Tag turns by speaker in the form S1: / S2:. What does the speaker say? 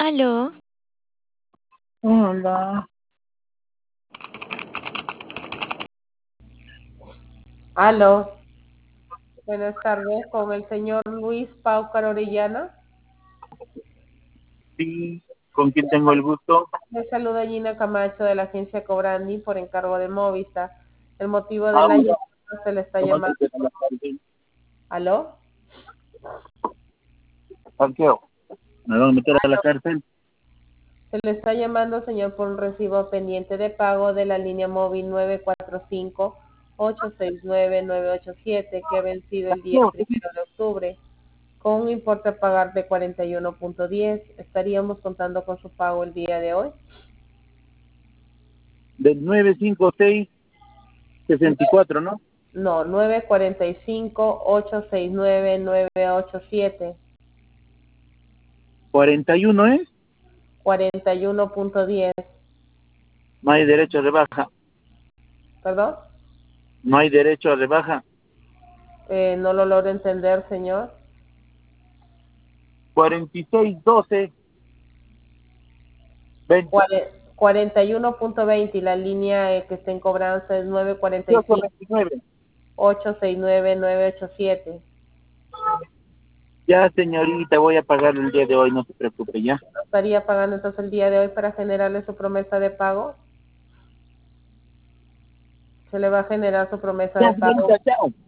S1: Aló,
S2: Hola. Aló. Buenas tardes, con el señor Luis Paucar Orellana.
S3: Sí, ¿con quién tengo el gusto?
S2: Le saluda Gina Camacho de la agencia Cobrandi por encargo de Movistar. El motivo de
S3: Ah,
S2: la llamada se le está
S3: ¿cómo se
S2: llamando.
S3: llama la cárcel?
S2: ¿Aló?
S3: Parqueo. ¿Me van a meter a la cárcel?
S2: Se le está llamando, señor, por un recibo pendiente de pago de la línea móvil 945-869-987 que ha vencido el día
S3: No,
S2: 1 de octubre con un importe a pagar de 41.10. Estaríamos contando con su pago el día de hoy.
S3: del 956-64, ¿no?
S2: No, 945-869-987.
S3: 41 es,
S2: 41.10.
S3: no hay derecho a rebaja.
S2: ¿Perdón?
S3: No hay derecho a rebaja.
S2: No lo logro entender, señor.
S3: 4612, 20,
S2: 41.20 y la línea que está en cobranza es
S3: 29.
S2: 945-869-987.
S3: Ya, señorita, voy a pagar el día de hoy, no se preocupe, ya.
S2: ¿Estaría pagando entonces el día de hoy para generarle su promesa de pago? Se le va a generar su promesa
S3: Ya,
S2: de pago.
S3: señorita, chao.